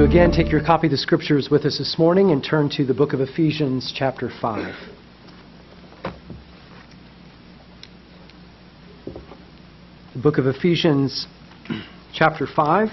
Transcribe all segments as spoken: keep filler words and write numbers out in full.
again take your copy of the Scriptures with us this morning and turn to the book of Ephesians chapter five. The book of Ephesians chapter five.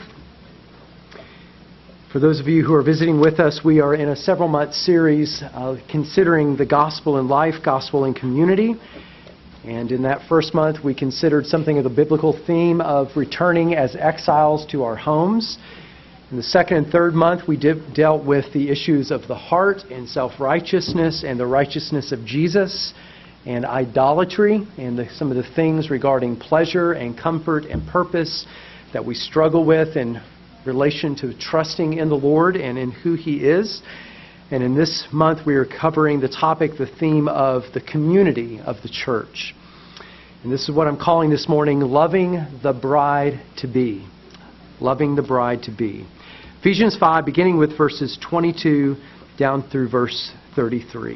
For those of you who are visiting with us, we are in a several-month series uh, considering the gospel in life, gospel in community. And in that first month, we considered something of the biblical theme of returning as exiles to our homes. In the second and third month, we did, dealt with the issues of the heart and self-righteousness and the righteousness of Jesus and idolatry and the, some of the things regarding pleasure and comfort and purpose that we struggle with in relation to trusting in the Lord and in who He is. And in this month, we are covering the topic, the theme of the community of the church. And this is what I'm calling this morning, Loving the Bride to Be. Loving the Bride to Be. Ephesians five, beginning with verses twenty-two down through verse thirty-three.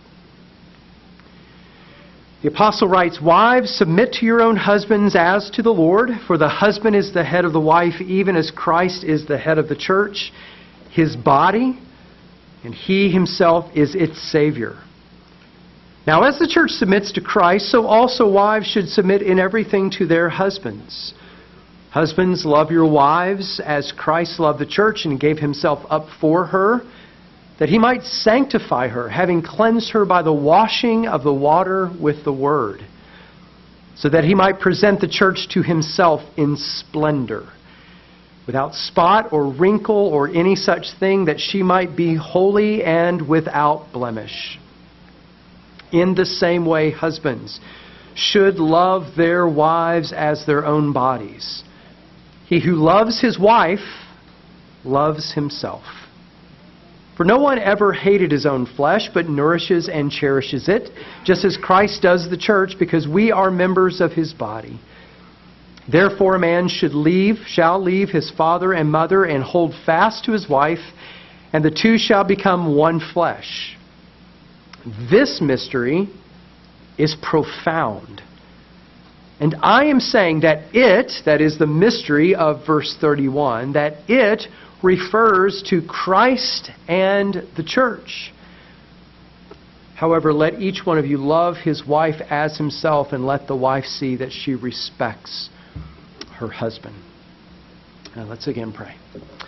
The apostle writes, "Wives, submit to your own husbands as to the Lord, for the husband is the head of the wife, even as Christ is the head of the church, His body, and He Himself is its Savior. Now as the church submits to Christ, so also wives should submit in everything to their husbands. Husbands, love your wives as Christ loved the church and gave Himself up for her, that He might sanctify her, having cleansed her by the washing of the water with the word, so that He might present the church to Himself in splendor, without spot or wrinkle or any such thing, that she might be holy and without blemish. In the same way, husbands should love their wives as their own bodies. He who loves his wife loves himself. For no one ever hated his own flesh, but nourishes and cherishes it, just as Christ does the church, because we are members of His body. Therefore a man should leave, shall leave his father and mother, and hold fast to his wife, and the two shall become one flesh. This mystery is profound. And I am saying that it, that is the mystery of verse thirty-one, that it refers to Christ and the church. However, let each one of you love his wife as himself, and let the wife see that she respects her husband." Now let's again pray.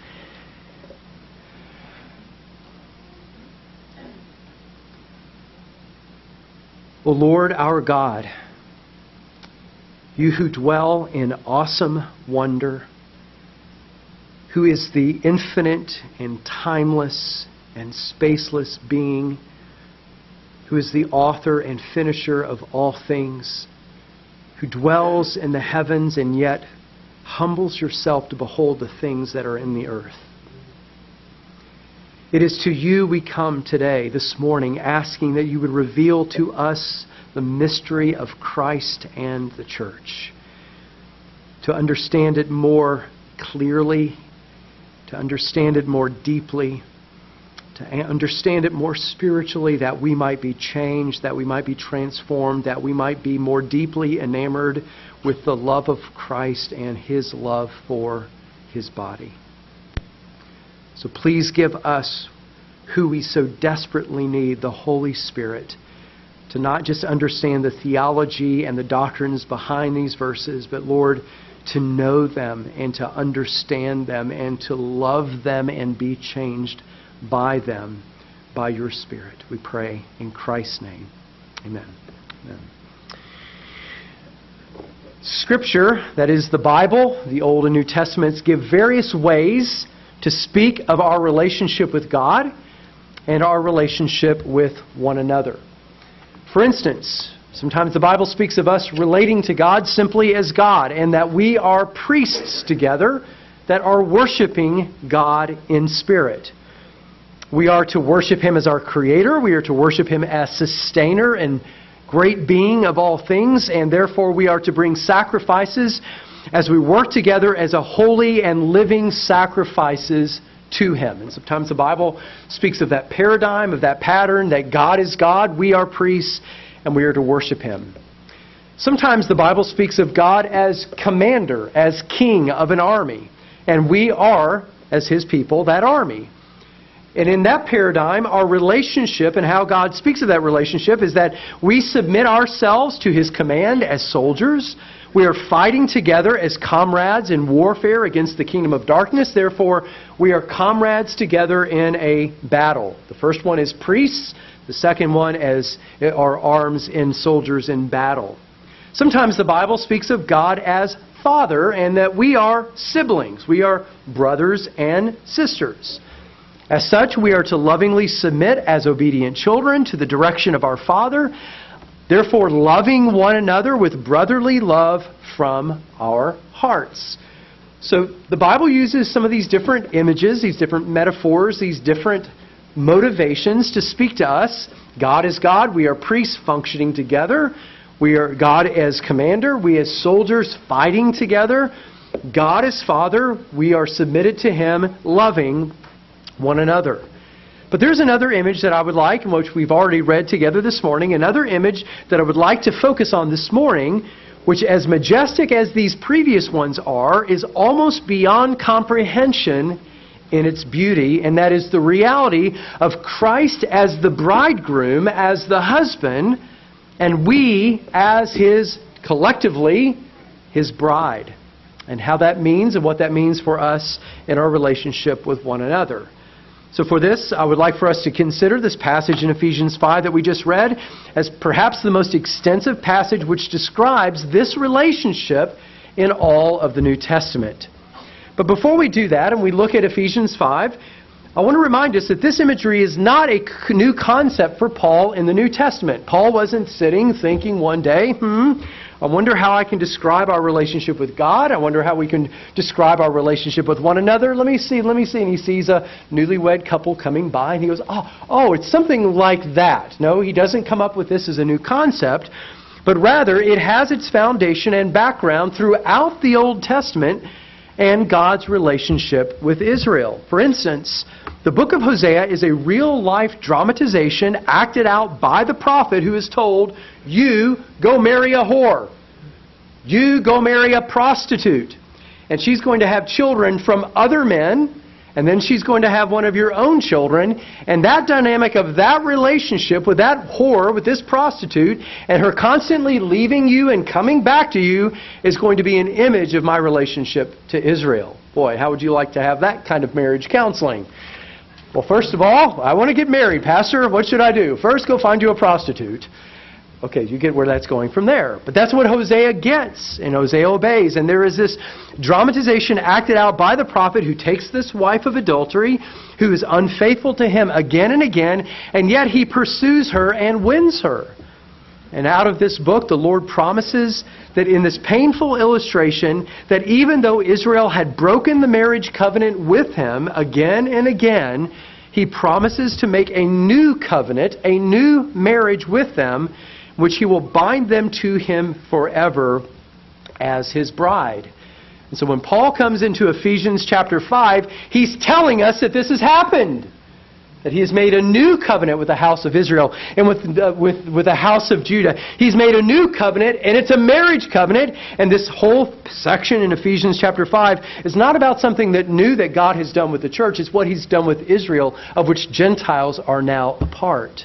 O Lord our God, You who dwell in awesome wonder, who is the infinite and timeless and spaceless being, who is the author and finisher of all things, who dwells in the heavens and yet humbles Yourself to behold the things that are in the earth. It is to You we come today, this morning, asking that You would reveal to us the mystery of Christ and the church, to understand it more clearly, to understand it more deeply, to understand it more spiritually, that we might be changed, that we might be transformed, that we might be more deeply enamored with the love of Christ and His love for His body. So please give us, who we so desperately need, the Holy Spirit, to not just understand the theology and the doctrines behind these verses, but Lord, to know them and to understand them and to love them and be changed by them, by Your Spirit. We pray in Christ's name. Amen. Amen. Scripture, that is the Bible, the Old and New Testaments, give various ways to speak of our relationship with God and our relationship with one another. For instance, sometimes the Bible speaks of us relating to God simply as God, and that we are priests together that are worshiping God in spirit. We are to worship Him as our Creator. We are to worship Him as Sustainer and great being of all things, and therefore we are to bring sacrifices as we work together as a holy and living sacrifices to Him. And sometimes the Bible speaks of that paradigm, of that pattern, that God is God, we are priests, and we are to worship Him. Sometimes the Bible speaks of God as commander, as king of an army, and we are as His people, that army. And in that paradigm, our relationship and how God speaks of that relationship is that we submit ourselves to His command as soldiers. We are fighting together as comrades in warfare against the kingdom of darkness. Therefore, we are comrades together in a battle. The first one is priests. The second one is our arms in soldiers in battle. Sometimes the Bible speaks of God as Father and that we are siblings. We are brothers and sisters. As such, we are to lovingly submit as obedient children to the direction of our Father, therefore loving one another with brotherly love from our hearts. So the Bible uses some of these different images, these different metaphors, these different motivations to speak to us. God is God. We are priests functioning together. We are God as commander. We as soldiers fighting together. God as Father. We are submitted to Him, loving one another. But there's another image that I would like, and which we've already read together this morning, another image that I would like to focus on this morning, which, as majestic as these previous ones are, is almost beyond comprehension in its beauty, and that is the reality of Christ as the bridegroom, as the husband, and we as His, collectively, His bride, and how that means and what that means for us in our relationship with one another. So for this, I would like for us to consider this passage in Ephesians five that we just read as perhaps the most extensive passage which describes this relationship in all of the New Testament. But before we do that and we look at Ephesians five, I want to remind us that this imagery is not a new concept for Paul in the New Testament. Paul wasn't sitting thinking one day, hmm, I wonder how I can describe our relationship with God. I wonder how we can describe our relationship with one another. Let me see, let me see. And he sees a newlywed couple coming by and he goes, oh, oh, it's something like that. No, he doesn't come up with this as a new concept, but rather it has its foundation and background throughout the Old Testament and God's relationship with Israel. For instance, the book of Hosea is a real-life dramatization acted out by the prophet who is told, you go marry a whore. You go marry a prostitute. And she's going to have children from other men, and then she's going to have one of your own children. And that dynamic of that relationship with that whore, with this prostitute, and her constantly leaving you and coming back to you is going to be an image of my relationship to Israel. Boy, how would you like to have that kind of marriage counseling? Well, first of all, I want to get married, Pastor. What should I do? First, go find you a prostitute. Okay, you get where that's going from there. But that's what Hosea gets, and Hosea obeys. And there is this dramatization acted out by the prophet who takes this wife of adultery, who is unfaithful to him again and again, and yet he pursues her and wins her. And out of this book, the Lord promises that in this painful illustration, that even though Israel had broken the marriage covenant with Him again and again, He promises to make a new covenant, a new marriage with them, which He will bind them to Him forever as His bride. And so when Paul comes into Ephesians chapter five, he's telling us that this has happened. That He has made a new covenant with the house of Israel and with, uh, with, with the house of Judah. He's made a new covenant, and it's a marriage covenant. And this whole section in Ephesians chapter five is not about something that new that God has done with the church. It's what He's done with Israel, of which Gentiles are now a part.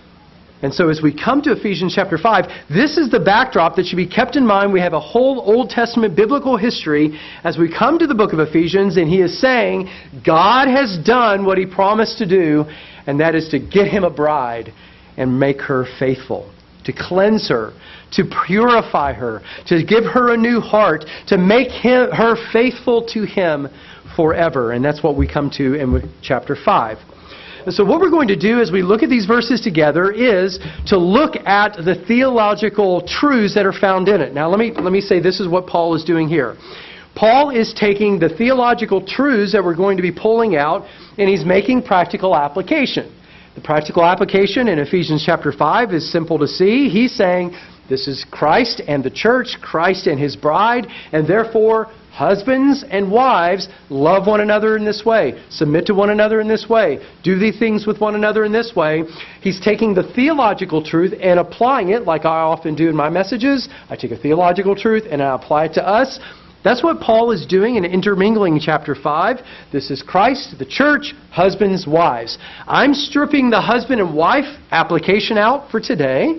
And so as we come to Ephesians chapter five, this is the backdrop that should be kept in mind. We have a whole Old Testament biblical history as we come to the book of Ephesians, and he is saying God has done what He promised to do, and that is to get Him a bride and make her faithful, to cleanse her, to purify her, to give her a new heart, to make him, her faithful to Him forever. And that's what we come to in chapter five. And so what we're going to do as we look at these verses together is to look at the theological truths that are found in it. Now let me let me say this is what Paul is doing here. Paul is taking the theological truths that we're going to be pulling out, and he's making practical application. The practical application in Ephesians chapter five is simple to see. He's saying this is Christ and the church, Christ and His bride, and therefore husbands and wives, love one another in this way. Submit to one another in this way. Do these things with one another in this way. He's taking the theological truth and applying it, like I often do in my messages. I take a theological truth and I apply it to us. That's what Paul is doing in intermingling chapter five. This is Christ, the church, husbands, wives. I'm stripping the husband and wife application out for today.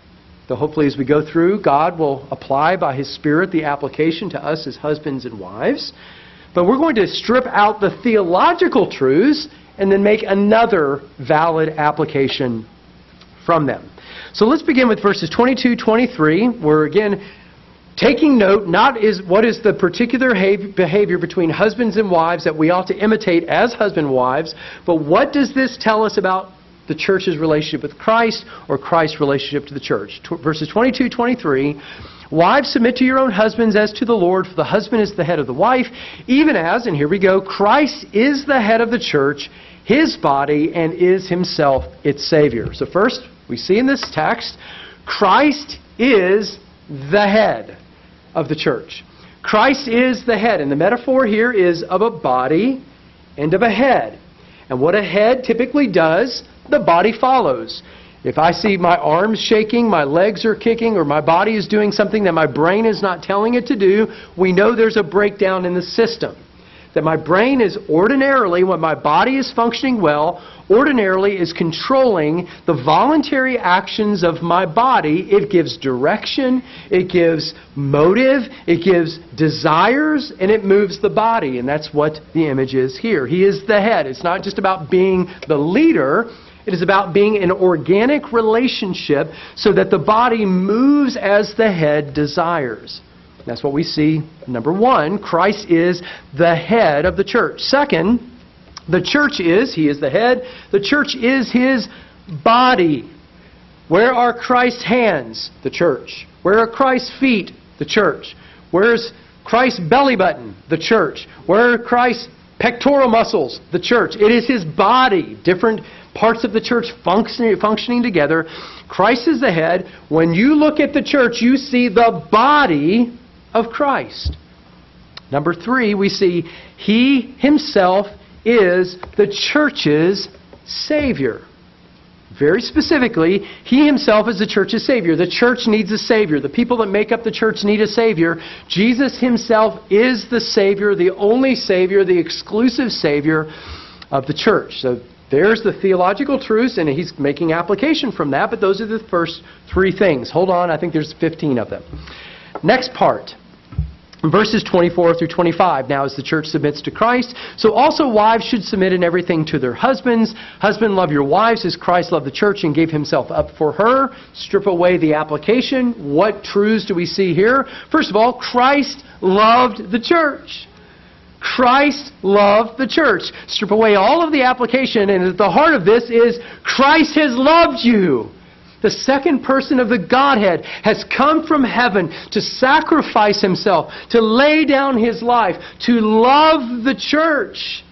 So hopefully as we go through, God will apply by His Spirit the application to us as husbands and wives. But we're going to strip out the theological truths and then make another valid application from them. So let's begin with verses twenty-two, twenty-three, where again, taking note, not is what is the particular behavior between husbands and wives that we ought to imitate as husband and wives, but what does this tell us about the church's relationship with Christ or Christ's relationship to the church? Verses twenty-two, twenty-three, wives, submit to your own husbands as to the Lord, for the husband is the head of the wife, even as, and here we go, Christ is the head of the church, His body, and is Himself its Savior. So first, we see in this text, Christ is the head of the church. Christ is the head, and the metaphor here is of a body and of a head. And what a head typically does, the body follows. If I see my arms shaking, my legs are kicking, or my body is doing something that my brain is not telling it to do, we know there's a breakdown in the system. That my brain is ordinarily, when my body is functioning well, ordinarily is controlling the voluntary actions of my body. It gives direction, it gives motive, it gives desires, and it moves the body. And that's what the image is here. He is the head. It's not just about being the leader. It is about being an organic relationship so that the body moves as the head desires. That's what we see. Number one, Christ is the head of the church. Second, the church is, He is the head, the church is His body. Where are Christ's hands? The church. Where are Christ's feet? The church. Where's Christ's belly button? The church. Where are Christ's pectoral muscles? The church. It is His body. Different parts of the church functioning, functioning together. Christ is the head. When you look at the church, you see the body of Christ. Number three, we see He Himself is the church's Savior. Very specifically, He Himself is the church's Savior. The church needs a Savior. The people that make up the church need a Savior. Jesus Himself is the Savior, the only Savior, the exclusive Savior of the church. So there's the theological truths, and He's making application from that, but those are the first three things. Hold on, I think there's fifteen of them. Next part. Verses twenty-four through twenty-five. Now as the church submits to Christ, so also wives should submit in everything to their husbands. Husband, love your wives as Christ loved the church and gave Himself up for her. Strip away the application. What truths do we see here? First of all, Christ loved the church. Christ loved the church. Strip away all of the application, and at the heart of this is Christ has loved you. The second person of the Godhead has come from heaven to sacrifice Himself, to lay down His life, to love the church.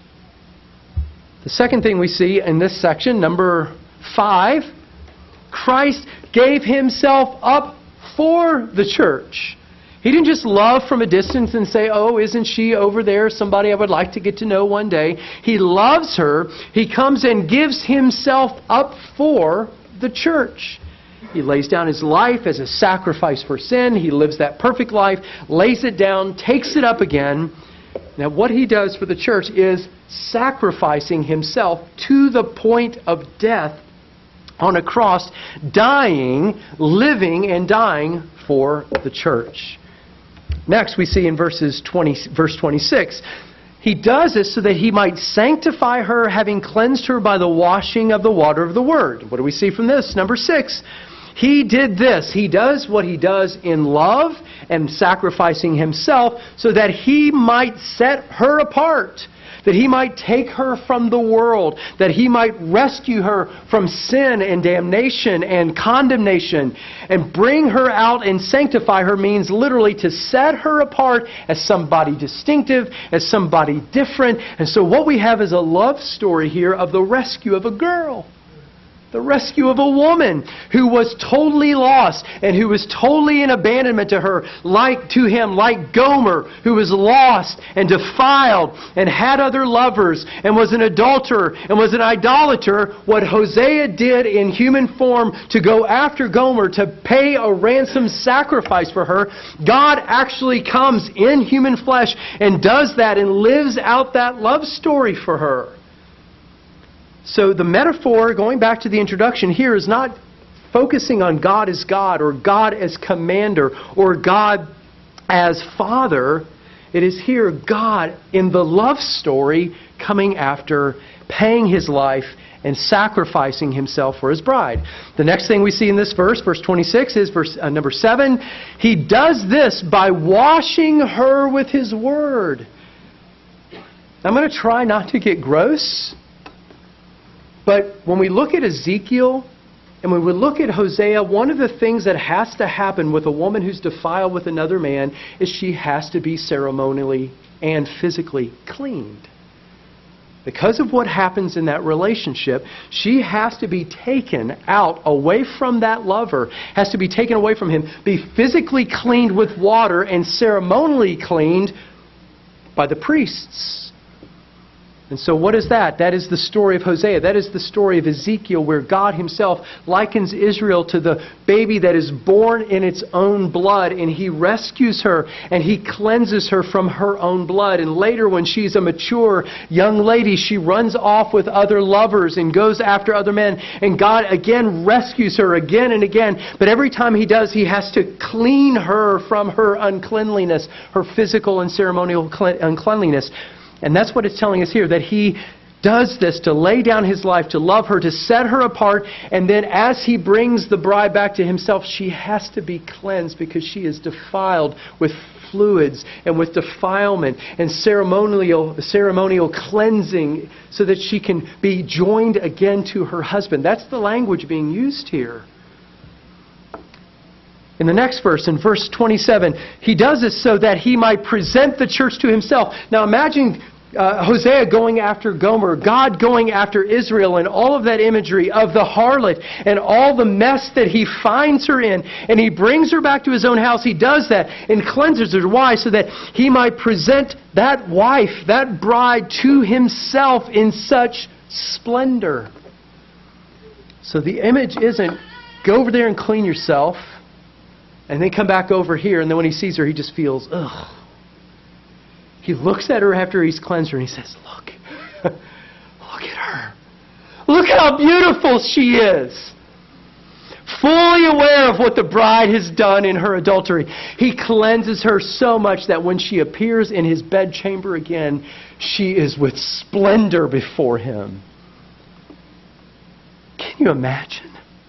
The second thing we see in this section, number five, Christ gave Himself up for the church. He didn't just love from a distance and say, oh, isn't she over there somebody I would like to get to know one day? He loves her. He comes and gives Himself up for the church. He lays down His life as a sacrifice for sin. He lives that perfect life, lays it down, takes it up again. Now what He does for the church is sacrificing Himself to the point of death on a cross, dying, living and dying for the church. Next we see in verses twenty, verse twenty-six, He does this so that He might sanctify her, having cleansed her by the washing of the water of the Word. What do we see from this? Number six, He did this. He does what He does in love and sacrificing Himself so that He might set her apart, that He might take her from the world, that He might rescue her from sin and damnation and condemnation, and bring her out and sanctify her means literally to set her apart as somebody distinctive, as somebody different. And so what we have is a love story here of the rescue of a girl. The rescue of a woman who was totally lost and who was totally in abandonment to her, like to him, like Gomer, who was lost and defiled and had other lovers and was an adulterer and was an idolater. What Hosea did in human form to go after Gomer, to pay a ransom sacrifice for her, God actually comes in human flesh and does that and lives out that love story for her. So the metaphor, going back to the introduction here, is not focusing on God as God or God as commander or God as Father. It is here God in the love story coming after, paying His life and sacrificing Himself for His bride. The next thing we see in this verse, verse twenty-six, is verse uh, number seven. He does this by washing her with His word. I'm going to try not to get gross. But when we look at Ezekiel and when we look at Hosea, one of the things that has to happen with a woman who's defiled with another man is she has to be ceremonially and physically cleaned. Because of what happens in that relationship, she has to be taken out away from that lover, has to be taken away from him, be physically cleaned with water and ceremonially cleaned by the priests. And so what is that? That is the story of Hosea. That is the story of Ezekiel, where God Himself likens Israel to the baby that is born in its own blood, and He rescues her and He cleanses her from her own blood. And later, when she's a mature young lady, she runs off with other lovers and goes after other men. And God again rescues her again and again. But every time He does, He has to clean her from her uncleanliness, her physical and ceremonial uncleanliness. And that's what it's telling us here, that He does this to lay down His life, to love her, to set her apart. And then as He brings the bride back to Himself, she has to be cleansed because she is defiled with fluids and with defilement and ceremonial, ceremonial cleansing so that she can be joined again to her husband. That's the language being used here. In the next verse, in verse twenty-seven, He does this so that He might present the church to Himself. Now imagine uh, Hosea going after Gomer, God going after Israel, and all of that imagery of the harlot and all the mess that He finds her in. And He brings her back to His own house. He does that and cleanses her. Why? So that He might present that wife, that bride, to Himself in such splendor. So the image isn't go over there and clean yourself, and then come back over here, and then when He sees her, He just feels, ugh. He looks at her after He's cleansed her, and He says, look, look at her. Look how beautiful she is. Fully aware of what the bride has done in her adultery. He cleanses her so much that when she appears in His bedchamber again, she is with splendor before Him. Can you imagine?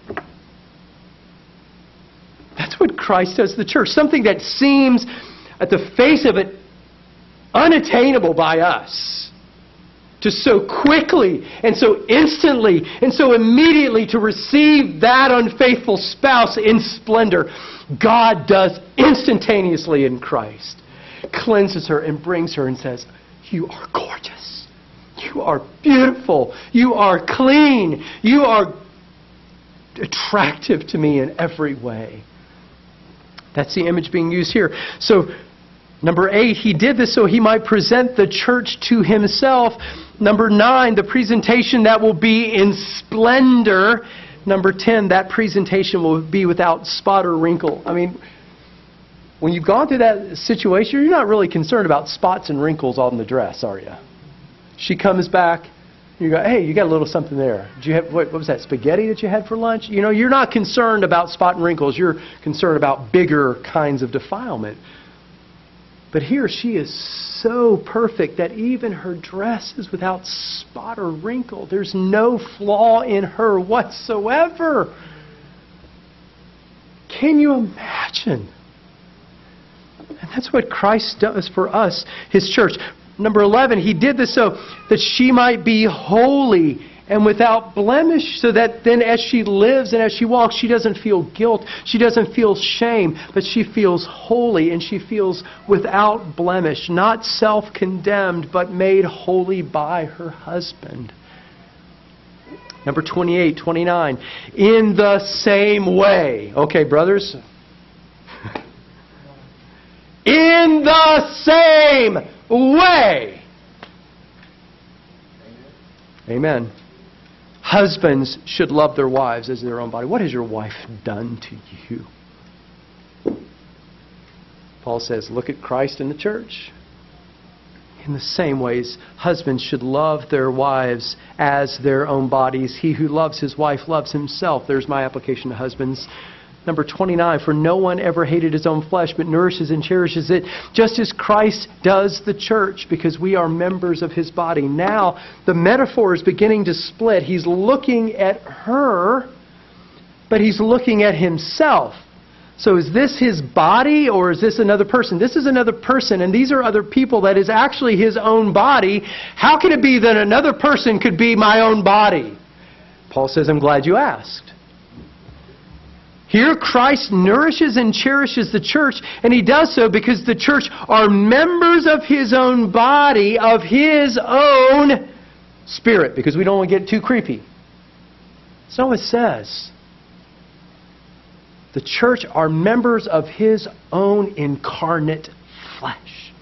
That's what Christ does to the church. Something that seems, at the face of it, unattainable by us. To so quickly and so instantly and so immediately to receive that unfaithful spouse in splendor, God does instantaneously in Christ. Cleanses her and brings her and says, you are gorgeous. You are beautiful. You are clean. You are attractive to me in every way. That's the image being used here. So, number eight, He did this so He might present the church to Himself. Number nine, the presentation that will be in splendor. Number ten, that presentation will be without spot or wrinkle. I mean, when you've gone through that situation, you're not really concerned about spots and wrinkles on the dress, are you? She comes back. You go, hey, you got a little something there. Did you have what, what was that, spaghetti that you had for lunch? You know, you're not concerned about spot and wrinkles. You're concerned about bigger kinds of defilement. But here she is so perfect that even her dress is without spot or wrinkle. There's no flaw in her whatsoever. Can you imagine? And that's what Christ does for us, His church. Number eleven, He did this so that she might be holy and without blemish, so that then as she lives and as she walks, she doesn't feel guilt, she doesn't feel shame, but she feels holy and she feels without blemish, not self-condemned, but made holy by her husband. Number twenty-eight, twenty-nine. In the same way. Okay, brothers. In the same way. Amen. Husbands should love their wives as their own body. What has your wife done to you? Paul says, look at Christ and the church. In the same ways, husbands should love their wives as their own bodies. He who loves his wife loves himself. There's my application to husbands. Number twenty-nine, for no one ever hated his own flesh, but nourishes and cherishes it, just as Christ does the church, because we are members of his body. Now, the metaphor is beginning to split. He's looking at her, but he's looking at himself. So is this his body, or is this another person? This is another person, and these are other people that is actually his own body. How can it be that another person could be my own body? Paul says, I'm glad you asked. Here Christ nourishes and cherishes the church, and he does so because the church are members of his own body, of his own spirit, because we don't want to get too creepy. That's not what it says. The church are members of his own incarnate flesh.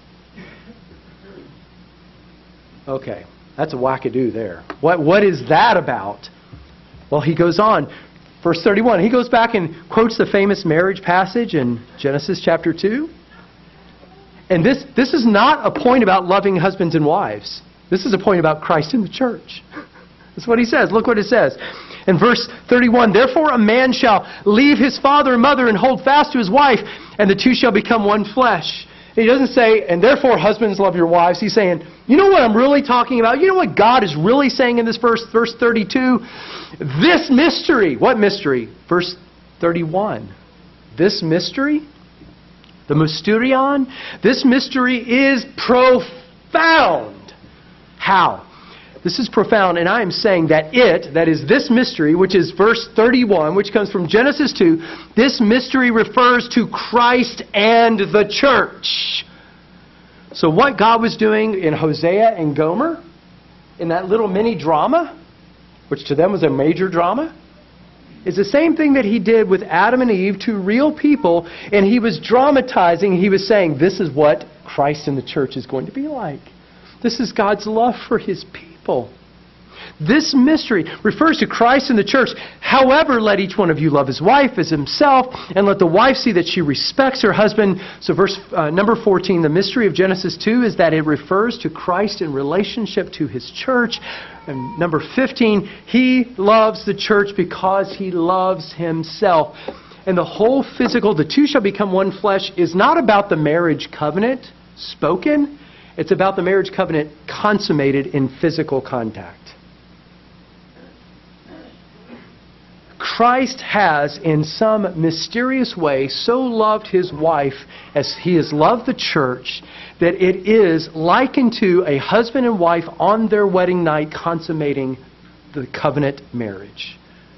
Okay, that's a wackadoo there. What, what is that about? Well, he goes on. Verse thirty-one, he goes back and quotes the famous marriage passage in Genesis chapter two. And this, this is not a point about loving husbands and wives. This is a point about Christ in the church. That's what he says. Look what it says. In verse thirty-one, therefore a man shall leave his father and mother and hold fast to his wife, and the two shall become one flesh. He doesn't say, and therefore husbands love your wives. He's saying, you know what I'm really talking about? You know what God is really saying in this verse, verse thirty-two? This mystery. What mystery? Verse thirty-one. This mystery, the mysterion, this mystery is profound. How? This is profound, and I am saying that it, that is this mystery, which is verse thirty-one, which comes from Genesis two, this mystery refers to Christ and the church. So what God was doing in Hosea and Gomer, in that little mini drama, which to them was a major drama, is the same thing that he did with Adam and Eve, two real people, and he was dramatizing, he was saying, this is what Christ and the church is going to be like. This is God's love for his people. This mystery refers to Christ and the church. However, let each one of you love his wife as himself, and let the wife see that she respects her husband. So verse uh, number fourteen, the mystery of Genesis two is that it refers to Christ in relationship to his church. And number fifteen, he loves the church because he loves himself. And the whole physical, the two shall become one flesh, is not about the marriage covenant spoken. It's about the marriage covenant consummated in physical contact. Christ has, in some mysterious way, so loved his wife as he has loved the church, that it is likened to a husband and wife on their wedding night consummating the covenant marriage.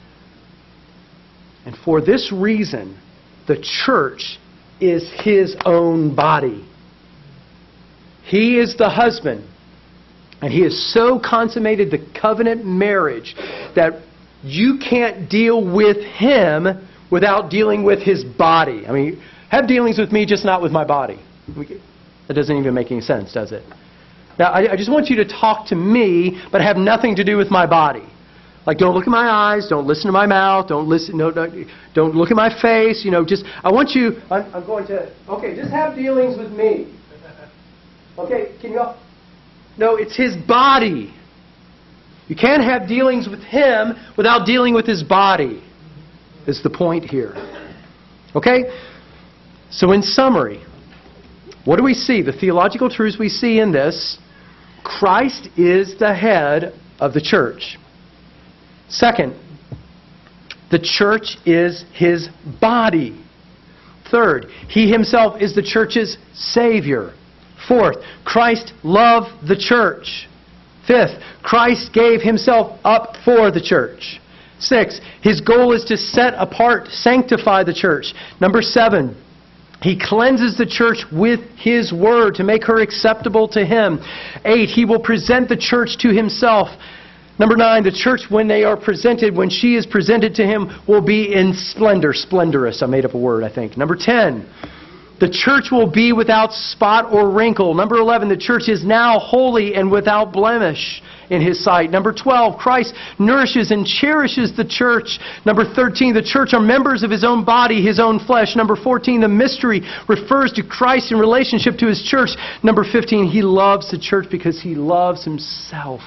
And for this reason, the church is his own body. He is the husband, and he has so consummated the covenant marriage that you can't deal with him without dealing with his body. I mean, have dealings with me, just not with my body. That doesn't even make any sense, does it? Now, I, I just want you to talk to me, but have nothing to do with my body. Like, don't look at my eyes, don't listen to my mouth, don't listen, no, don't, don't look at my face. You know, just I want you. I'm, I'm going to. Okay, just have dealings with me. Okay, can you all? No, it's his body. You can't have dealings with him without dealing with his body, is the point here. Okay? So in summary, what do we see? The theological truths we see in this: Christ is the head of the church. Second, the church is his body. Third, he himself is the church's Savior. Fourth, Christ loved the church. Fifth, Christ gave himself up for the church. Sixth, his goal is to set apart, sanctify the church. Number seven, he cleanses the church with his word to make her acceptable to him. Eight, he will present the church to himself. Number nine, the church, when they are presented, when she is presented to him, will be in splendor. Splendorous. I made up a word, I think. Number ten, the church will be without spot or wrinkle. Number eleven, the church is now holy and without blemish in his sight. Number twelve, Christ nourishes and cherishes the church. Number thirteen, the church are members of his own body, his own flesh. Number fourteen, the mystery refers to Christ in relationship to his church. Number fifteen, he loves the church because he loves himself.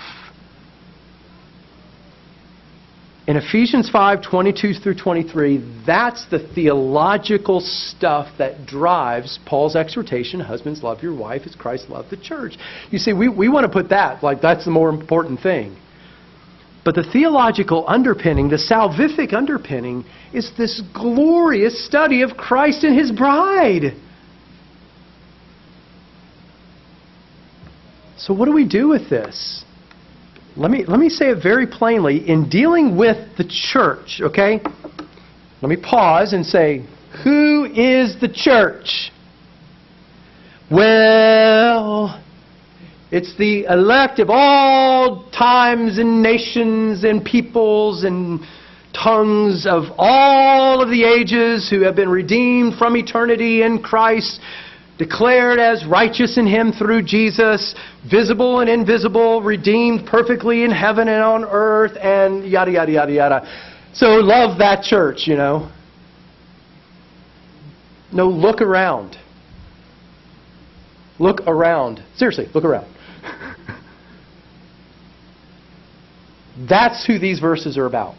In Ephesians five, twenty-two through twenty-three, that's the theological stuff that drives Paul's exhortation, husbands, love your wife as Christ loved the church. You see, we, we want to put that, like that's the more important thing. But the theological underpinning, the salvific underpinning, is this glorious study of Christ and his bride. So what do we do with this? Let me, let me say it very plainly. In dealing with the church, okay? Let me pause and say, who is the church? Well, it's the elect of all times and nations and peoples and tongues of all of the ages who have been redeemed from eternity in Christ, declared as righteous in him through Jesus, visible and invisible, redeemed perfectly in heaven and on earth, and yada, yada, yada, yada. So love that church, you know. No, look around. Look around. Seriously, look around. That's who these verses are about.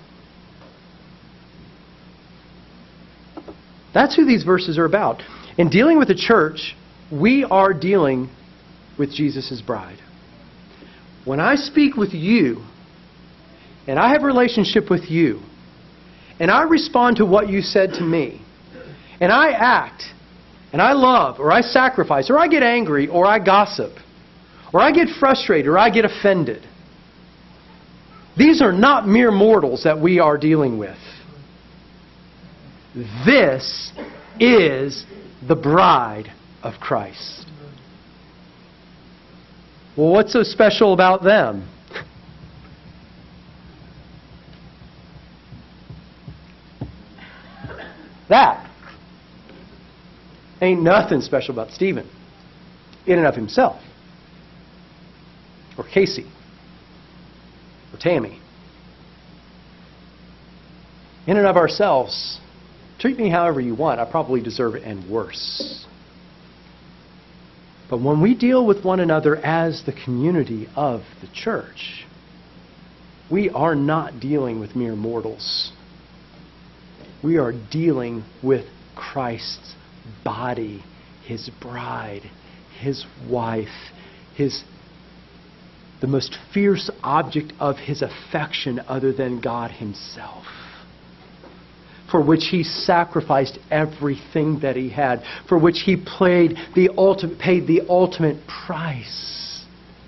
That's who these verses are about. In dealing with the church, we are dealing with Jesus' bride. When I speak with you, and I have a relationship with you, and I respond to what you said to me, and I act, and I love, or I sacrifice, or I get angry, or I gossip, or I get frustrated, or I get offended, these are not mere mortals that we are dealing with. This is the bride of Christ. Well, what's so special about them? That. Ain't nothing special about Stephen in and of himself. Or Casey. Or Tammy. In and of ourselves, treat me however you want. I probably deserve it and worse. But when we deal with one another as the community of the church, we are not dealing with mere mortals. We are dealing with Christ's body, his bride, his wife, his the most fierce object of his affection other than God himself, for which he sacrificed everything that he had, for which he paid the ultimate, paid the ultimate price.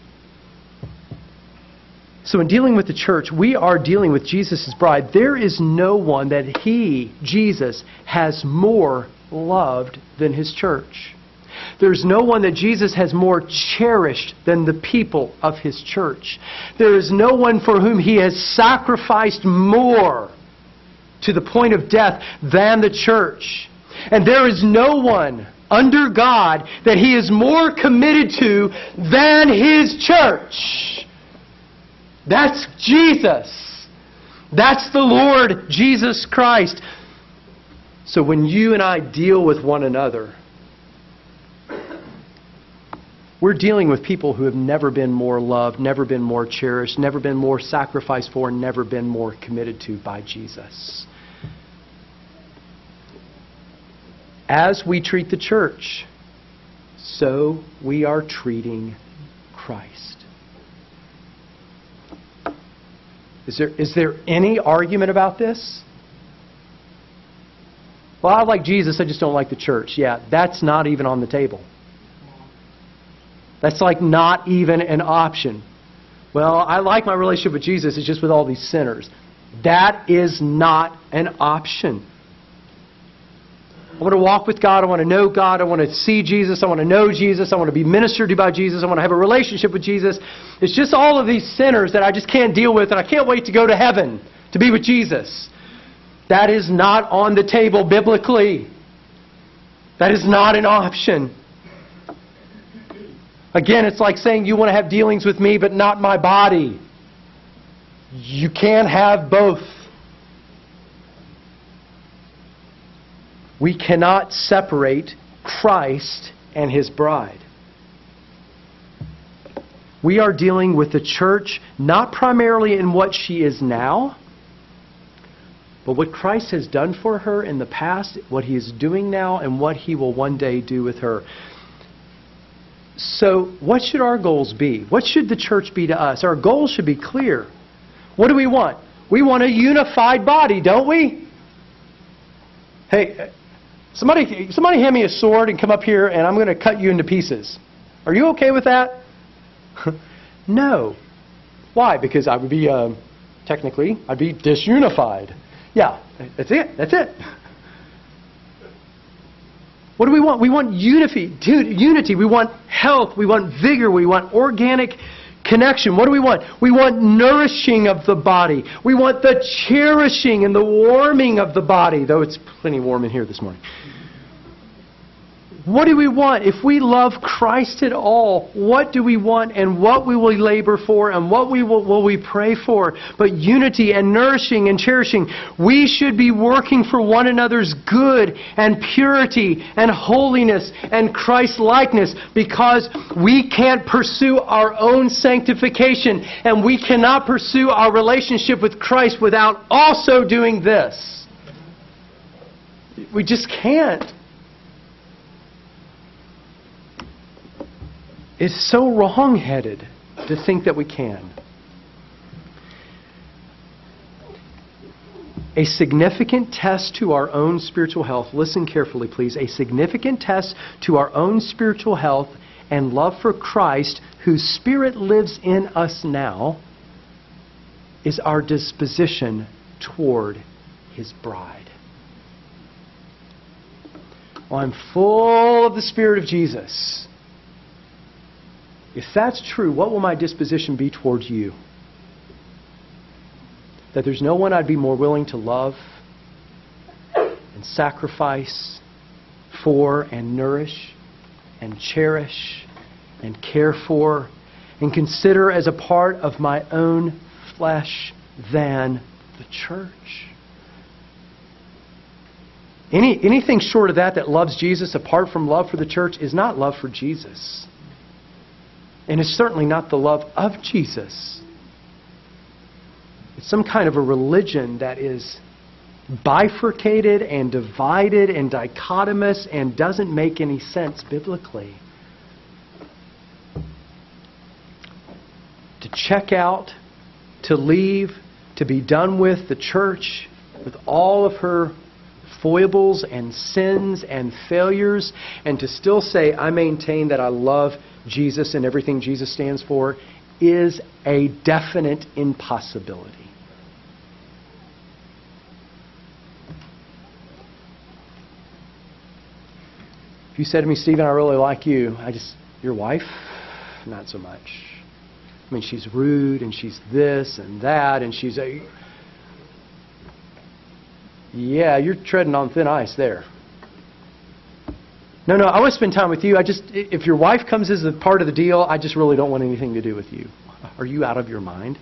So in dealing with the church, we are dealing with Jesus' bride. There is no one that he, Jesus, has more loved than his church. There's no one that Jesus has more cherished than the people of his church. There is no one for whom he has sacrificed more to the point of death than the church. And there is no one under God that he is more committed to than his church. That's Jesus. That's the Lord Jesus Christ. So when you and I deal with one another, we're dealing with people who have never been more loved, never been more cherished, never been more sacrificed for, never been more committed to by Jesus. As we treat the church, so we are treating Christ. Is there, is there any argument about this? Well, I like Jesus, I just don't like the church. Yeah, that's not even on the table. That's like not even an option. Well, I like my relationship with Jesus, it's just with all these sinners. That is not an option. I want to walk with God. I want to know God. I want to see Jesus. I want to know Jesus. I want to be ministered to by Jesus. I want to have a relationship with Jesus. It's just all of these sinners that I just can't deal with, and I can't wait to go to heaven to be with Jesus. That is not on the table biblically. That is not an option. Again, it's like saying you want to have dealings with me, but not my body. You can't have both. We cannot separate Christ and His bride. We are dealing with the church not primarily in what she is now, but what Christ has done for her in the past, what He is doing now, and what He will one day do with her. So, what should our goals be? What should the church be to us? Our goals should be clear. What do we want? We want a unified body, don't we? Hey, somebody, somebody hand me a sword and come up here and I'm going to cut you into pieces. Are you okay with that? No. Why? Because I would be, uh, technically, I'd be disunified. Yeah, that's it. That's it. What do we want? We want unity. Dude, unity. We want health. We want vigor. We want organic connection. What do we want? We want nourishing of the body. We want the cherishing and the warming of the body, though it's plenty warm in here this morning. What do we want? If we love Christ at all, what do we want and what we will labor for and what we will, will we pray for? But unity and nourishing and cherishing. We should be working for one another's good and purity and holiness and Christ-likeness, because we can't pursue our own sanctification and we cannot pursue our relationship with Christ without also doing this. We just can't. It's so wrong-headed to think that we can. A significant test to our own spiritual health, listen carefully please, a significant test to our own spiritual health and love for Christ, whose Spirit lives in us now, is our disposition toward His bride. Well, I'm full of the Spirit of Jesus. If that's true, what will my disposition be towards you? That there's no one I'd be more willing to love and sacrifice for and nourish and cherish and care for and consider as a part of my own flesh than the church. Any, anything short of that that loves Jesus apart from love for the church is not love for Jesus. And it's certainly not the love of Jesus. It's some kind of a religion that is bifurcated and divided and dichotomous and doesn't make any sense biblically. To check out, to leave, to be done with the church, with all of her foibles and sins and failures, and to still say, I maintain that I love Jesus and everything Jesus stands for, is a definite impossibility. If you said to me, Stephen, I really like you, I just, your wife? Not so much. I mean, she's rude and she's this and that and she's a... Yeah, you're treading on thin ice there. No, no, I want to spend time with you. I just, if your wife comes as a part of the deal, I just really don't want anything to do with you. Are you out of your mind?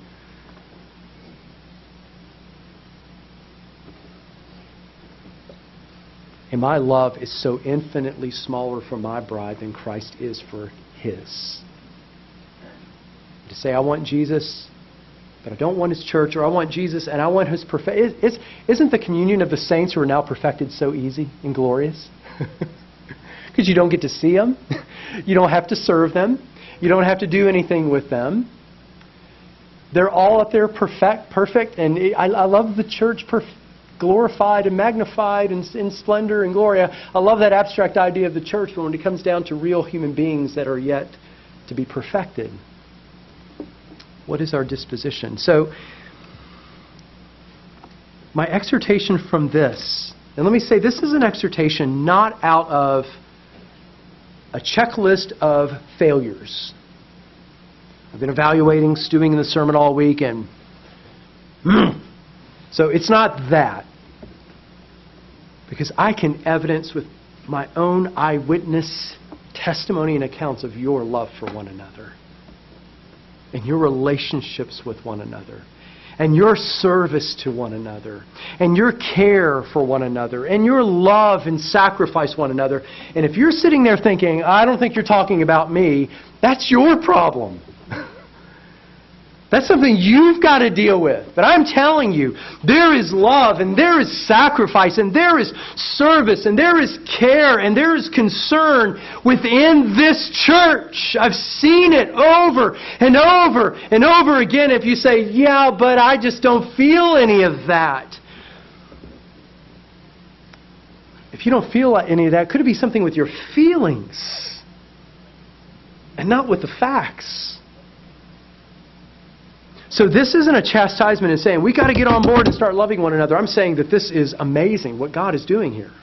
And my love is so infinitely smaller for my bride than Christ is for His. To say, I want Jesus, but I don't want His church, or I want Jesus and I want His perfect. Isn't the communion of the saints who are now perfected so easy and glorious? Because you don't get to see them. You don't have to serve them. You don't have to do anything with them. They're all up there perfect, perfect. And I, I love the church perf- glorified and magnified and in splendor and glory. I love that abstract idea of the church, but when it comes down to real human beings that are yet to be perfected, what is our disposition? So, my exhortation from this And let me say, this is an exhortation not out of a checklist of failures. I've been evaluating, stewing in the sermon all week, and so it's not that. Because I can evidence with my own eyewitness testimony and accounts of your love for one another, and your relationships with one another, and your service to one another, and your care for one another, and your love and sacrifice one another. And if you're sitting there thinking, I don't think you're talking about me, that's your problem. That's something you've got to deal with. But I'm telling you, there is love, and there is sacrifice, and there is service, and there is care, and there is concern within this church. I've seen it over and over and over again. If you say, yeah, but I just don't feel any of that. If you don't feel any of that, could it be something with your feelings and not with the facts? So this isn't a chastisement in saying, we got to get on board and start loving one another. I'm saying that this is amazing what God is doing here.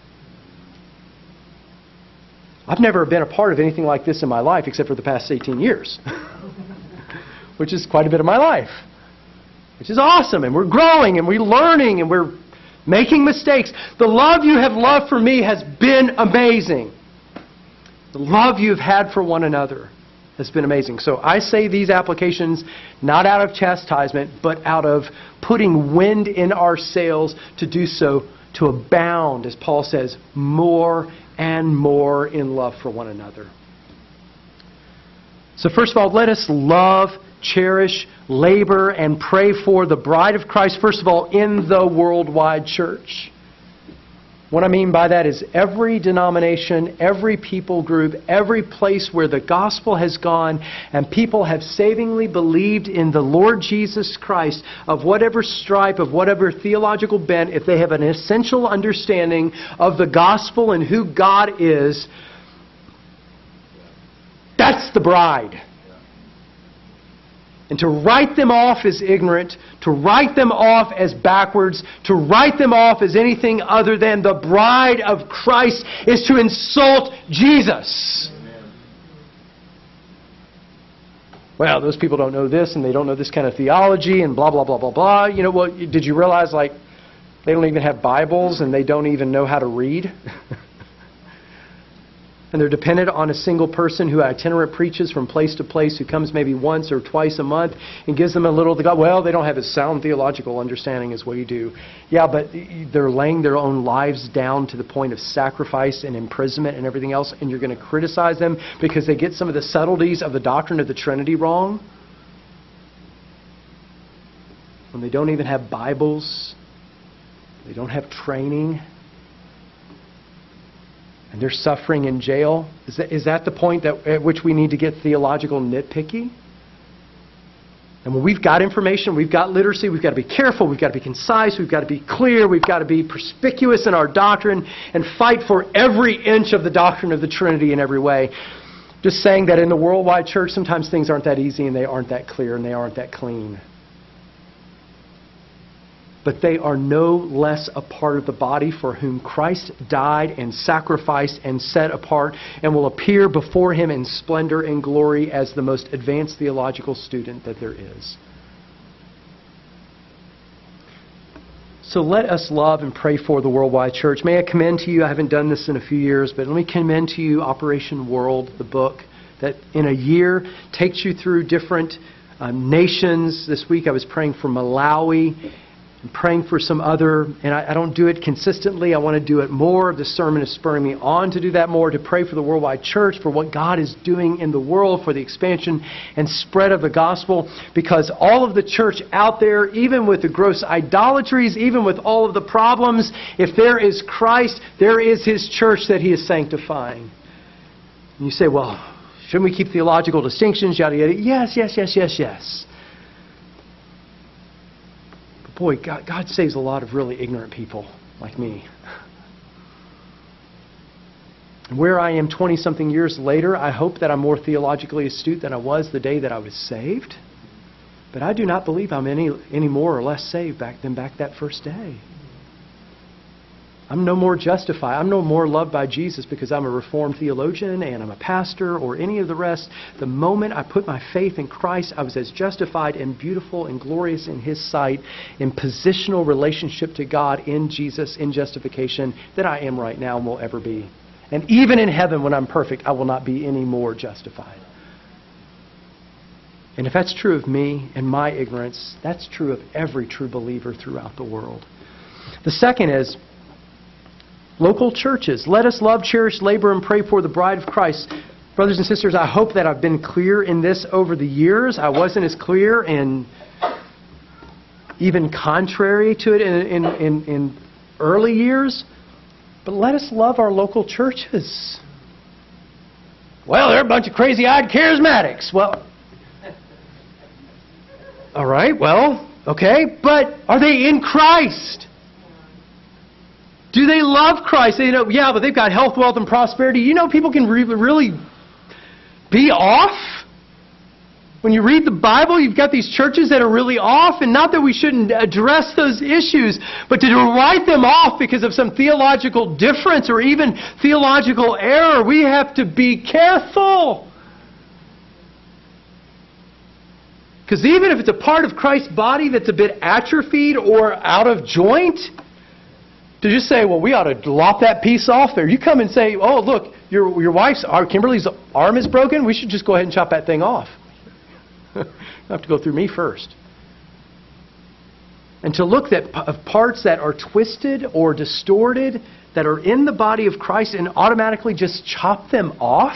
I've never been a part of anything like this in my life except for the past eighteen years. Which is quite a bit of my life. Which is awesome. And we're growing and we're learning and we're making mistakes. The love you have loved for me has been amazing. The love you've had for one another has been amazing. So I say these applications not out of chastisement, but out of putting wind in our sails to do so, to abound, as Paul says, more and more in love for one another. So first of all, let us love, cherish, labor, and pray for the bride of Christ, first of all, in the worldwide church. What I mean by that is every denomination, every people group, every place where the gospel has gone and people have savingly believed in the Lord Jesus Christ, of whatever stripe, of whatever theological bent, if they have an essential understanding of the gospel and who God is, that's the bride. And to write them off as ignorant, to write them off as backwards, to write them off as anything other than the bride of Christ is to insult Jesus. Amen. Well, those people don't know this and they don't know this kind of theology and blah, blah, blah, blah, blah. You know, well, did you realize, like, they don't even have Bibles and they don't even know how to read? And they're dependent on a single person who itinerant preaches from place to place, who comes maybe once or twice a month and gives them a little of the God. Well, they don't have as sound theological understanding as we do. Yeah, but they're laying their own lives down to the point of sacrifice and imprisonment and everything else, and you're going to criticize them because they get some of the subtleties of the doctrine of the Trinity wrong? When they don't even have Bibles, they don't have training, and they're suffering in jail? Is that, is that the point that, at which we need to get theological nitpicky? And when we've got information, we've got literacy, we've got to be careful, we've got to be concise, we've got to be clear, we've got to be perspicuous in our doctrine and fight for every inch of the doctrine of the Trinity in every way. Just saying that in the worldwide church, sometimes things aren't that easy and they aren't that clear and they aren't that clean. But they are no less a part of the body for whom Christ died and sacrificed and set apart and will appear before Him in splendor and glory as the most advanced theological student that there is. So let us love and pray for the worldwide church. May I commend to you, I haven't done this in a few years, but let me commend to you Operation World, the book that in a year takes you through different um, nations. This week I was praying for Malawi, I'm praying for some other, and I, I don't do it consistently. I want to do it more. This sermon is spurring me on to do that more, to pray for the worldwide church, for what God is doing in the world, for the expansion and spread of the gospel. Because all of the church out there, even with the gross idolatries, even with all of the problems, if there is Christ, there is His church that He is sanctifying. And you say, well, shouldn't we keep theological distinctions, yada, yada? Yes, yes, yes, yes, yes. Boy, God, God saves a lot of really ignorant people like me. And where I am twenty-something years later, I hope that I'm more theologically astute than I was the day that I was saved. But I do not believe I'm any, any more or less saved back than back that first day. I'm no more justified. I'm no more loved by Jesus because I'm a Reformed theologian and I'm a pastor or any of the rest. The moment I put my faith in Christ, I was as justified and beautiful and glorious in His sight in positional relationship to God in Jesus, in justification, that I am right now and will ever be. And even in heaven when I'm perfect, I will not be any more justified. And if that's true of me and my ignorance, that's true of every true believer throughout the world. The second is, local churches. Let us love, cherish, labor, and pray for the bride of Christ. Brothers and sisters, I hope that I've been clear in this over the years. I wasn't as clear and even contrary to it in, in, in, in early years. But let us love our local churches. Well, they're a bunch of crazy-eyed charismatics. Well, all right, well, okay, but are they in Christ? Do they love Christ? They know, yeah, but they've got health, wealth, and prosperity. You know, people can re- really be off. When you read the Bible, you've got these churches that are really off, and not that we shouldn't address those issues, but to write them off because of some theological difference or even theological error, we have to be careful. Because even if it's a part of Christ's body that's a bit atrophied or out of joint, to just say, well, we ought to lop that piece off there. You come and say, oh, look, your your wife's, Kimberly's arm is broken. We should just go ahead and chop that thing off. You have to go through me first. And to look at parts that are twisted or distorted that are in the body of Christ and automatically just chop them off.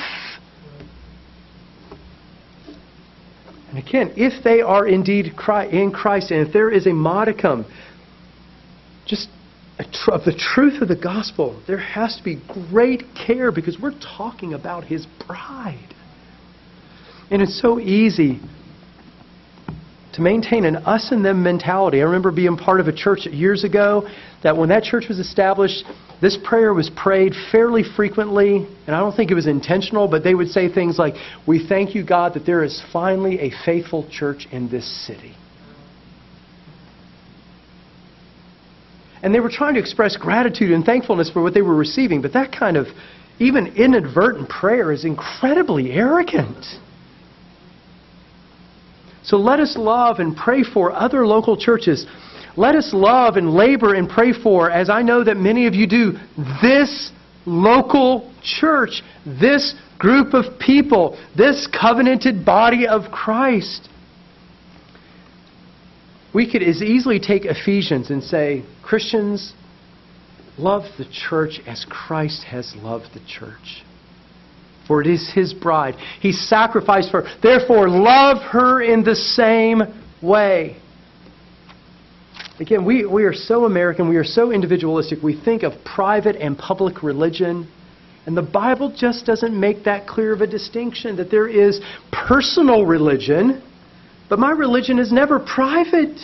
And again, if they are indeed in Christ and if there is a modicum just of the truth of the gospel, there has to be great care because we're talking about His bride. And it's so easy to maintain an us and them mentality. I remember being part of a church years ago that when that church was established, this prayer was prayed fairly frequently, and I don't think it was intentional, but they would say things like, we thank you, God, that there is finally a faithful church in this city. And they were trying to express gratitude and thankfulness for what they were receiving, but that kind of even inadvertent prayer is incredibly arrogant. So let us love and pray for other local churches. Let us love and labor and pray for, as I know that many of you do, this local church, this group of people, this covenanted body of Christ. We could as easily take Ephesians and say, Christians, love the church as Christ has loved the church. For it is His bride. He sacrificed for her. Therefore, love her in the same way. Again, we, we are so American, we are so individualistic. We think of private and public religion. And the Bible just doesn't make that clear of a distinction, that there is personal religion, but my religion is never private.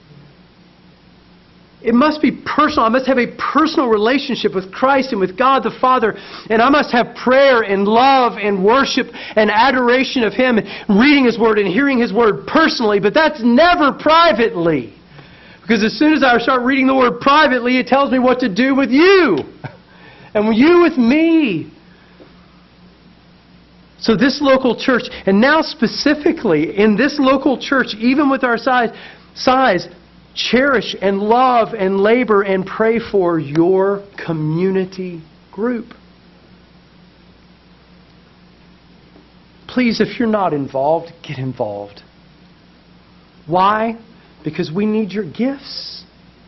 It must be personal. I must have a personal relationship with Christ and with God the Father. And I must have prayer and love and worship and adoration of Him, and reading His Word and hearing His Word personally. But that's never privately. Because as soon as I start reading the Word privately, it tells me what to do with you. And you with me. So this local church, and now specifically in this local church, even with our size, size, cherish and love and labor and pray for your community group. Please, if you're not involved, get involved. Why? Because we need your gifts.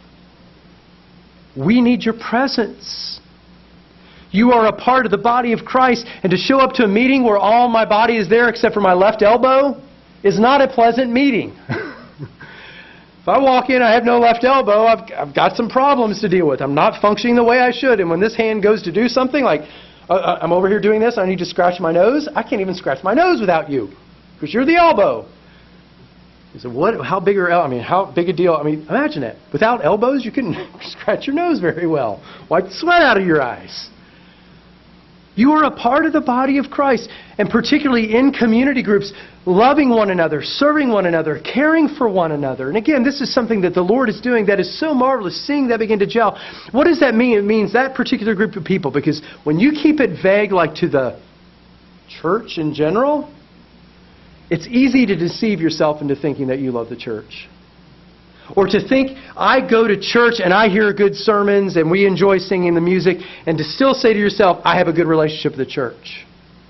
We need your presence. You are a part of the body of Christ, and to show up to a meeting where all my body is there except for my left elbow is not a pleasant meeting. If I walk in, I have no left elbow, I've, I've got some problems to deal with. I'm not functioning the way I should. And when this hand goes to do something, like uh, I'm over here doing this, I need to scratch my nose. I can't even scratch my nose without you, because you're the elbow. You said, what? How big are el- I mean, how big a deal? I mean, imagine it. Without elbows, you couldn't scratch your nose very well. Wipe the sweat out of your eyes. You are a part of the body of Christ, and particularly in community groups, loving one another, serving one another, caring for one another. And again, this is something that the Lord is doing that is so marvelous, seeing that begin to gel. What does that mean? It means that particular group of people, because when you keep it vague like to the church in general, it's easy to deceive yourself into thinking that you love the church. Or to think, I go to church and I hear good sermons and we enjoy singing the music, and to still say to yourself, I have a good relationship with the church.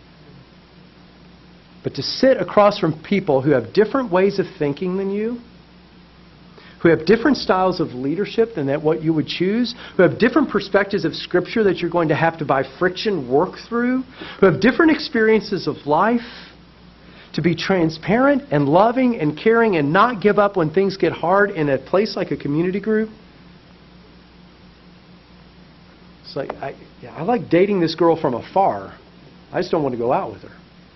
But to sit across from people who have different ways of thinking than you, who have different styles of leadership than that what you would choose, who have different perspectives of Scripture that you're going to have to, by friction, work through, who have different experiences of life, to be transparent and loving and caring and not give up when things get hard in a place like a community group. It's like, I, yeah, I like dating this girl from afar. I just don't want to go out with her.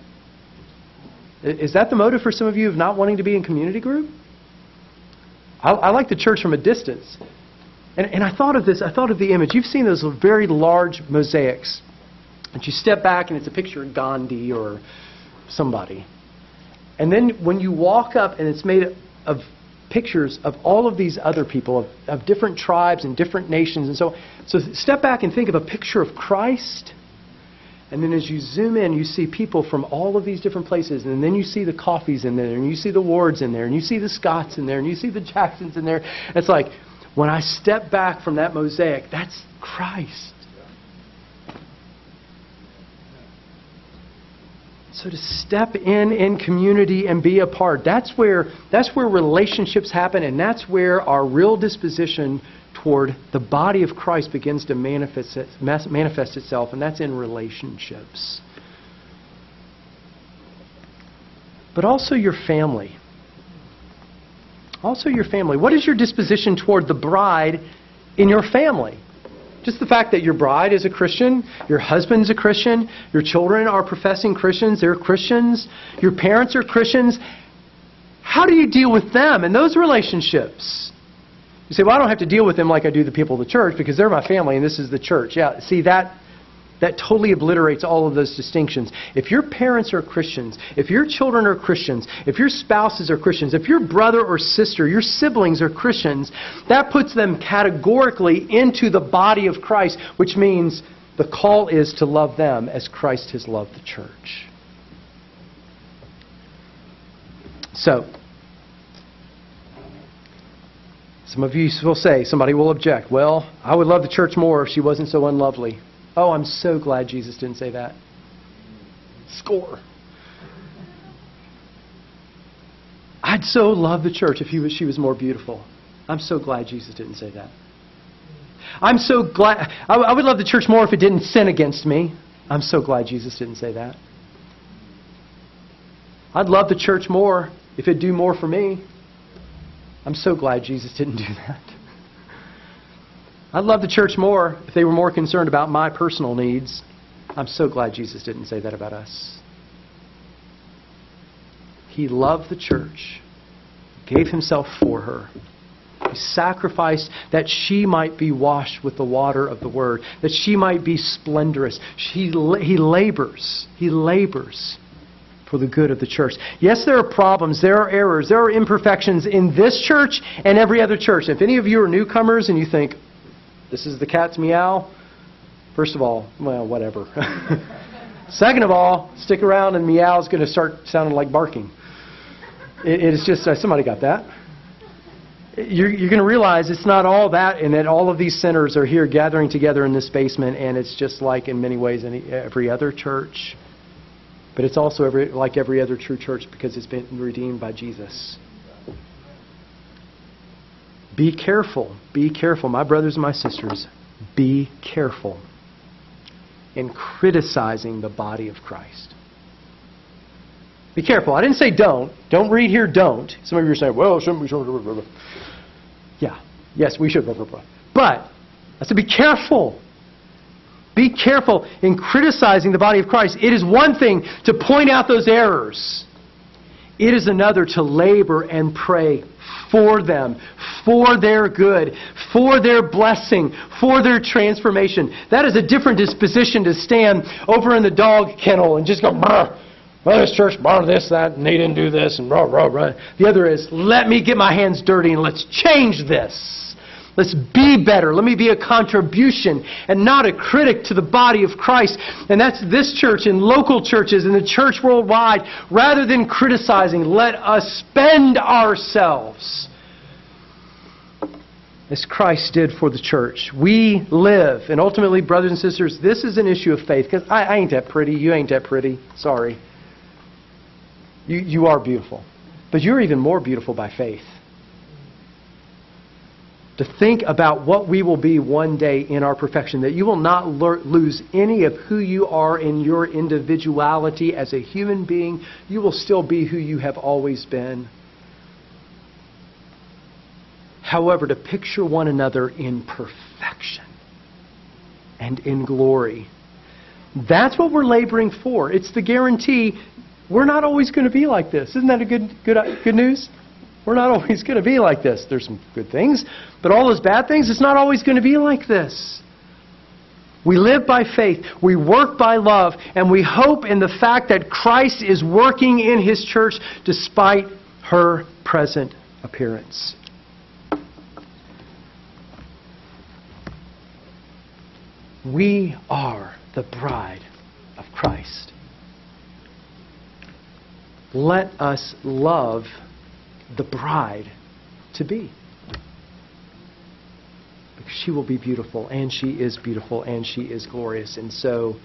Is that the motive for some of you of not wanting to be in community group? I, I like the church from a distance. And, and I thought of this, I thought of the image. You've seen those very large mosaics. And you step back and it's a picture of Gandhi or somebody. And then when you walk up and it's made of pictures of all of these other people, of, of different tribes and different nations and so on. So step back and think of a picture of Christ. And then as you zoom in, you see people from all of these different places. And then you see the Coffees in there, and you see the Wards in there, and you see the Scotts in there, and you see the Jacksons in there. It's like, when I step back from that mosaic, that's Christ. So to step in in community and be a part, that's where that's where relationships happen, and that's where our real disposition toward the body of Christ begins to manifest, it, manifest itself, and that's in relationships. But also your family. Also your family. What is your disposition toward the bride in your family? Just the fact that your bride is a Christian, your husband's a Christian, your children are professing Christians, they're Christians, your parents are Christians. How do you deal with them in those relationships? You say, well, I don't have to deal with them like I do the people of the church because they're my family and this is the church. Yeah, see, that that totally obliterates all of those distinctions. If your parents are Christians, if your children are Christians, if your spouses are Christians, if your brother or sister, your siblings are Christians, that puts them categorically into the body of Christ, which means the call is to love them as Christ has loved the church. So, some of you will say, somebody will object, well, I would love the church more if she wasn't so unlovely. Oh, I'm so glad Jesus didn't say that. Score. I'd so love the church if he was, she was more beautiful. I'm so glad Jesus didn't say that. I'm so glad. I, I would love the church more if it didn't sin against me. I'm so glad Jesus didn't say that. I'd love the church more if it'd do more for me. I'm so glad Jesus didn't do that. I'd love the church more if they were more concerned about my personal needs. I'm so glad Jesus didn't say that about us. He loved the church, gave himself for her. He sacrificed that she might be washed with the water of the Word, that she might be splendorous. He, he labors, he labors for the good of the church. Yes, there are problems, there are errors, there are imperfections in this church and every other church. If any of you are newcomers and you think, this is the cat's meow. First of all, well, whatever. Second of all, stick around and meow is going to start sounding like barking. It, it is just, uh, somebody got that. You're, you're going to realize it's not all that, and that all of these sinners are here gathering together in this basement, and it's just like in many ways any, every other church. But it's also every, like every other true church because it's been redeemed by Jesus. Be careful, be careful, my brothers and my sisters, be careful in criticizing the body of Christ. Be careful. I didn't say don't. Don't read here don't. Some of you are saying, well, shouldn't we? Blah, blah, blah. Yeah, yes, we should. Blah, blah, blah. But I said be careful. Be careful in criticizing the body of Christ. It is one thing to point out those errors. It is another to labor and pray for them, for their good, for their blessing, for their transformation. That is a different disposition to stand over in the dog kennel and just go, brr, well, this church, brr, this, that, and they didn't do this, and blah, blah, blah. The other is, let me get my hands dirty and let's change this. Let's be better. Let me be a contribution and not a critic to the body of Christ. And that's this church and local churches and the church worldwide. Rather than criticizing, let us spend ourselves as Christ did for the church. We live, and ultimately, brothers and sisters, this is an issue of faith. Because I, I ain't that pretty. You ain't that pretty. Sorry. You, you are beautiful. But you're even more beautiful by faith. To think about what we will be one day in our perfection, that you will not lo- lose any of who you are in your individuality as a human being. You will still be who you have always been. However, to picture one another in perfection and in glory, that's what we're laboring for. It's the guarantee we're not always going to be like this. Isn't that a good, good, good news? We're not always going to be like this. There's some good things, but all those bad things, it's not always going to be like this. We live by faith, we work by love, and we hope in the fact that Christ is working in His church despite her present appearance. We are the bride of Christ. Let us love the bride to be. Because she will be beautiful, and she is beautiful, and she is glorious. And so,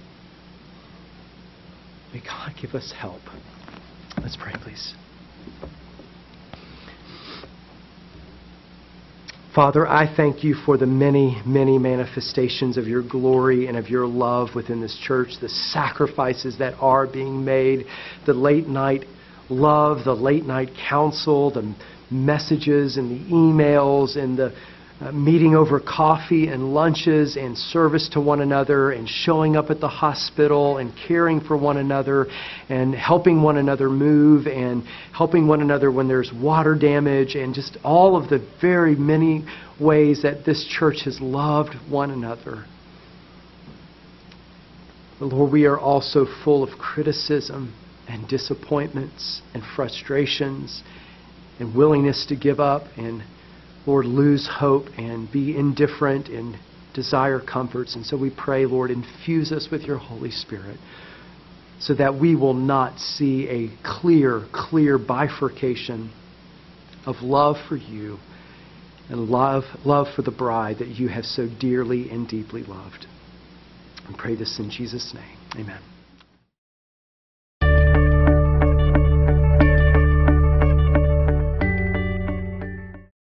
may God give us help. Let's pray, please. Father, I thank you for the many, many manifestations of your glory and of your love within this church, the sacrifices that are being made, the late night love, the late night counsel, the messages and the emails and the uh, meeting over coffee and lunches and service to one another and showing up at the hospital and caring for one another and helping one another move and helping one another when there's water damage and just all of the very many ways that this church has loved one another. But Lord, we are also full of criticism and disappointments and frustrations and willingness to give up and, Lord, lose hope and be indifferent and desire comforts. And so we pray, Lord, infuse us with your Holy Spirit so that we will not see a clear, clear bifurcation of love for you and love, love for the bride that you have so dearly and deeply loved. And pray this in Jesus' name. Amen.